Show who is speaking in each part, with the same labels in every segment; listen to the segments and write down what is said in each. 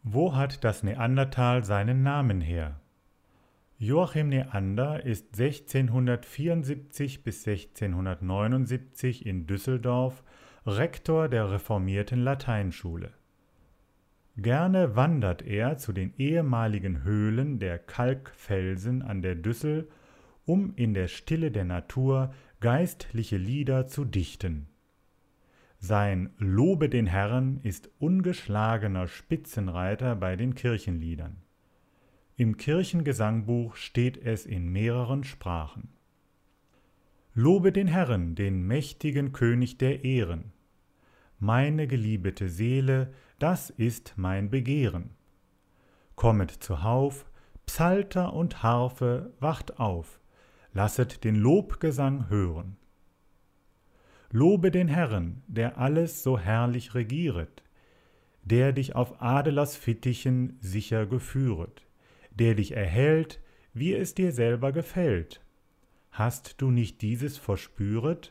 Speaker 1: Wo hat das Neandertal seinen Namen her? Joachim Neander ist 1674 bis 1679 in Düsseldorf Rektor der reformierten Lateinschule. Gerne wandert er zu den ehemaligen Höhlen der Kalkfelsen an der Düssel, um in der Stille der Natur geistliche Lieder zu dichten. Sein Lobe den Herren ist ungeschlagener Spitzenreiter bei den Kirchenliedern. Im Kirchengesangbuch steht es in mehreren Sprachen. Lobe den Herren, den mächtigen König der Ehren. Meine geliebete Seele, das ist mein Begehren. Kommet zuhauf, Psalter und Harfe, wacht auf, lasset den Lobgesang hören. Lobe den Herren, der alles so herrlich regieret, der dich auf Adlers Fittichen sicher geführet, der dich erhält, wie es dir selber gefällt. Hast du nicht dieses verspüret?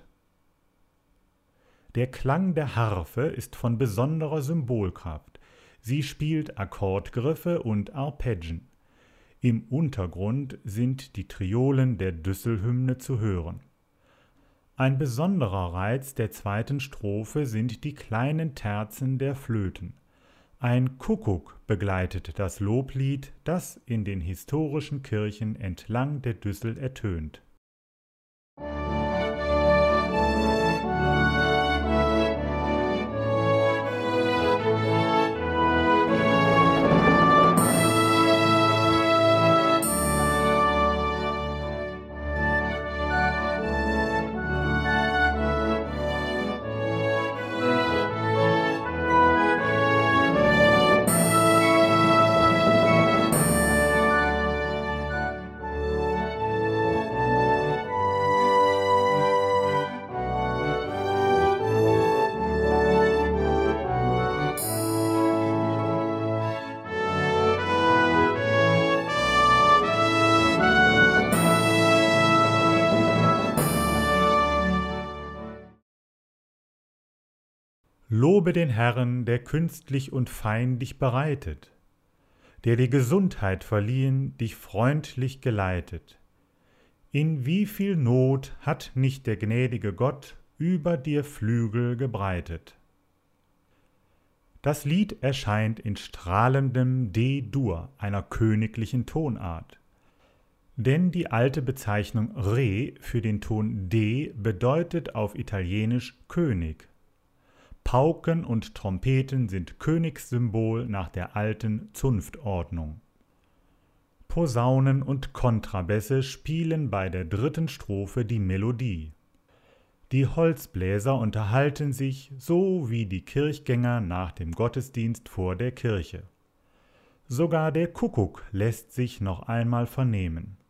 Speaker 1: Der Klang der Harfe ist von besonderer Symbolkraft. Sie spielt Akkordgriffe und Arpeggien. Im Untergrund sind die Triolen der Düsselhymne zu hören. Ein besonderer Reiz der zweiten Strophe sind die kleinen Terzen der Flöten. Ein Kuckuck begleitet das Loblied, das in den historischen Kirchen entlang der Düssel ertönt. Lobe den Herrn, der künstlich und fein dich bereitet, der dir Gesundheit verliehen, dich freundlich geleitet. In wie viel Not hat nicht der gnädige Gott über dir Flügel gebreitet. Das Lied erscheint in strahlendem D-Dur, einer königlichen Tonart. Denn die alte Bezeichnung Re für den Ton D bedeutet auf Italienisch König. Pauken und Trompeten sind Königssymbol nach der alten Zunftordnung. Posaunen und Kontrabässe spielen bei der dritten Strophe die Melodie. Die Holzbläser unterhalten sich, so wie die Kirchgänger nach dem Gottesdienst vor der Kirche. Sogar der Kuckuck lässt sich noch einmal vernehmen.